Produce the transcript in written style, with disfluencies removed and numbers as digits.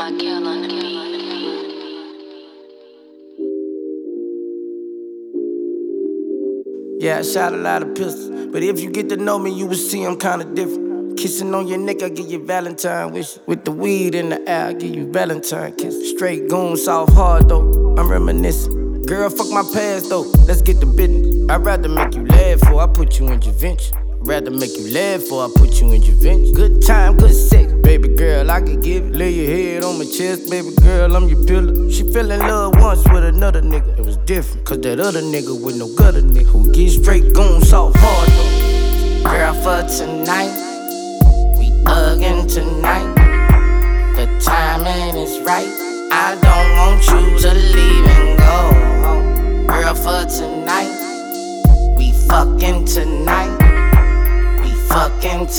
Michael on the beat. Yeah, I shot a lot of pistols, but if you get to know me, you will see I'm kinda different. Kissing on your neck, I give you Valentine wish. With the weed in the air, I give you Valentine kiss. Straight goon, soft hard though, I'm reminiscing. Girl, fuck my past though, let's get to business. I'd rather make you laugh before I put you in Javinci. Rather make you laugh before I put you in Javinci. Good time, good sex, baby girl, I can give it. Lay your head on my chest, baby girl, I'm your pillow. She fell in love once with another nigga. It was different, cause that other nigga with no gutter nigga who get straight goon, soft hard though. Girl, for tonight, we thuggin' tonight. The timing is right, I don't want you to leave and go. Girl, for tonight, we fucking tonight. We fucking tonight.